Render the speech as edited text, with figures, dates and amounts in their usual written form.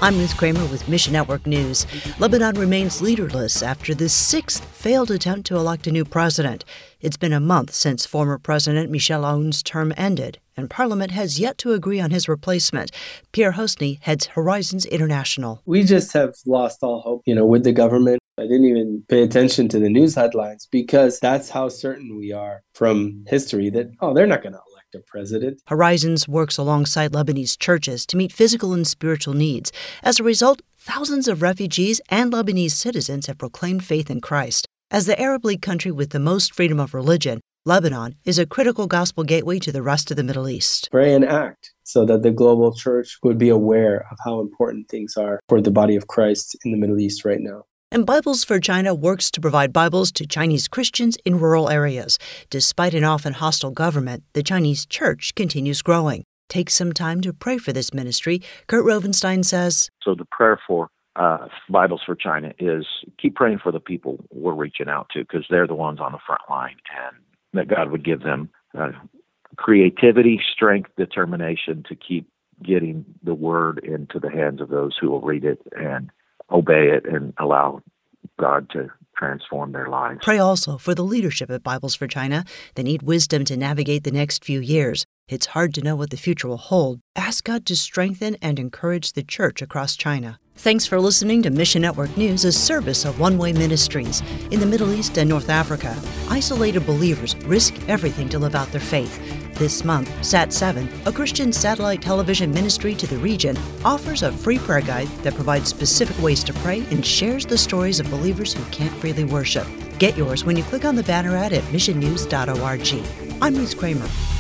I'm Ruth Kramer with Mission Network News. Lebanon remains leaderless after the sixth failed attempt to elect a new president. It's been a month since former President Michel Aoun's term ended, and Parliament has yet to agree on his replacement. Pierre Hosny heads Horizons International. We just have lost all hope, with the government. I didn't even pay attention to the news headlines because that's how certain we are from history that, they're not going to elect a president. Horizons works alongside Lebanese churches to meet physical and spiritual needs. As a result, thousands of refugees and Lebanese citizens have proclaimed faith in Christ. As the Arab League country with the most freedom of religion, Lebanon is a critical gospel gateway to the rest of the Middle East. Pray and act so that the global church would be aware of how important things are for the body of Christ in the Middle East right now. And Bibles for China works to provide Bibles to Chinese Christians in rural areas. Despite an often hostile government, the Chinese church continues growing. Take some time to pray for this ministry, Kurt Rovenstein says. So the prayer for Bibles for China is keep praying for the people we're reaching out to, because they're the ones on the front line, and that God would give them creativity, strength, determination to keep getting the word into the hands of those who will read it and obey it and allow God to transform their lives. Pray also for the leadership at Bibles for China. They need wisdom to navigate the next few years. It's hard to know what the future will hold. Ask God to strengthen and encourage the church across China. Thanks for listening to Mission Network News, a service of One Way Ministries. In the Middle East and North Africa, isolated believers risk everything to live out their faith. This month, Sat7, a Christian satellite television ministry to the region, offers a free prayer guide that provides specific ways to pray and shares the stories of believers who can't freely worship. Get yours when you click on the banner ad at missionnews.org. I'm Ruth Kramer.